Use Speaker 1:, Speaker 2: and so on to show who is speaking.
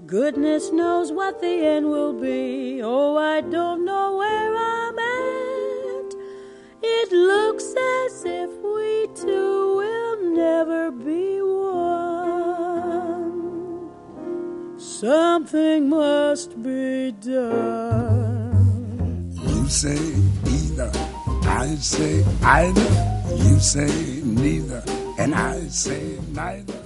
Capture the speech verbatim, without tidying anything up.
Speaker 1: Goodness knows what the end will be. Oh, I don't know where I'm at. It looks as if we two will never be one. Something must be done.
Speaker 2: You say either, I say either. You say neither, and I say neither.